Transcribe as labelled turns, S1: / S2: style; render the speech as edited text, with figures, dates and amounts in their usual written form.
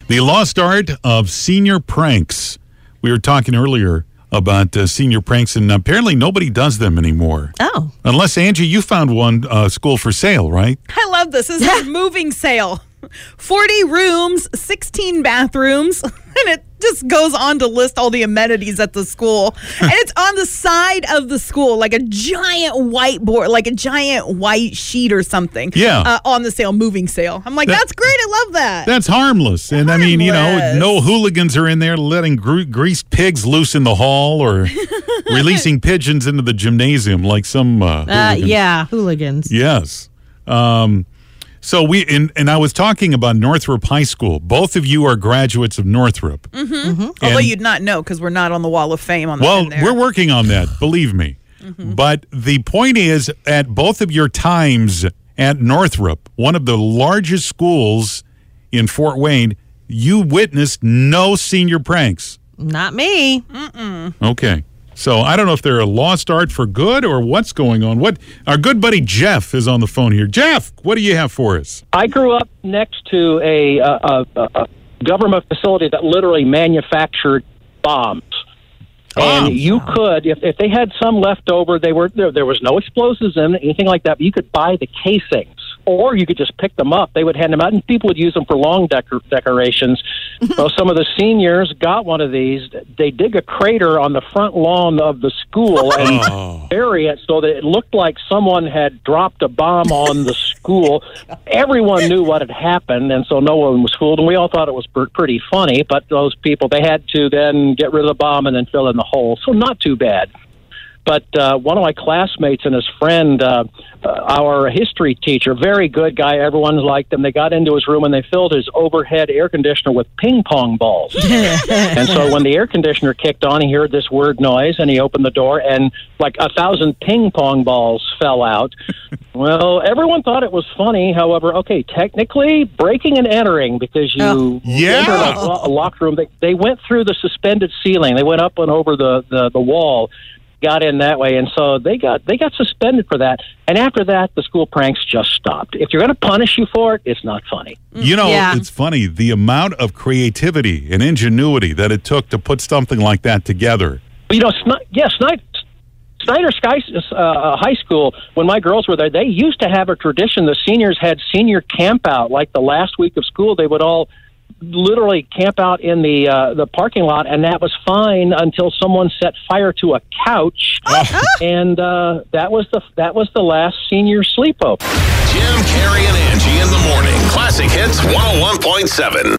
S1: The lost art of senior pranks. We were talking earlier about senior pranks, and apparently nobody does them anymore.
S2: Oh.
S1: Unless, Angie, you found one school for sale, right?
S3: I love this. This is a moving sale. 40 rooms, 16 bathrooms, and it just goes on to list all the amenities at the school. And it's on the side of the school, like a giant whiteboard, like a giant white sheet or something.
S1: Yeah.
S3: On the sale, moving sale. I'm like, that's great. I love that.
S1: That's harmless. And I mean, no hooligans are in there letting greased pigs loose in the hall or releasing pigeons into the gymnasium like some hooligans.
S2: Yeah, hooligans.
S1: Yes. So I was talking about Northrop High School. Both of you are graduates of Northrop.
S3: Mm-hmm. Mm-hmm. Although you'd not know because we're not on the Wall of Fame on the
S1: Well, we're working on that, believe me. Mm-hmm. But the point is, at both of your times at Northrop, one of the largest schools in Fort Wayne, you witnessed no senior pranks.
S2: Not me.
S3: Mm-mm.
S1: Okay. So I don't know if they're a lost art for good or what's going on. Our good buddy Jeff is on the phone here. Jeff, what do you have for us?
S4: I grew up next to a government facility that literally manufactured bombs. And you could, if they had some left over, there was no explosives in it, anything like that, but you could buy the casings. Or you could just pick them up. They would hand them out, and people would use them for lawn decorations. So some of the seniors got one of these. They dig a crater on the front lawn of the school and bury it so that it looked like someone had dropped a bomb on the school. Everyone knew what had happened, and so no one was fooled. And we all thought it was pretty funny, but those people, they had to then get rid of the bomb and then fill in the hole. So not too bad. But one of my classmates and his friend, our history teacher, very good guy, everyone liked him. They got into his room and they filled his overhead air conditioner with ping pong balls. And so when the air conditioner kicked on, he heard this weird noise and he opened the door and like 1,000 ping pong balls fell out. Well, everyone thought it was funny. However, okay, technically breaking and entering because you entered a locked room. They went through the suspended ceiling. They went up and over the wall. Got in that way, and so they got suspended for that. And after that, the school pranks just stopped. If you're going to punish you for it, it's not funny.
S1: You know, It's funny, the amount of creativity and ingenuity that it took to put something like that together.
S4: You know, Snyder High School, when my girls were there, they used to have a tradition. The seniors had senior camp out. Like the last week of school, they would all literally camp out in the parking lot, and that was fine until someone set fire to a couch, and that was the last senior sleepover.
S5: Jim, Carrie, and Angie in the morning. Classic Hits 101.7.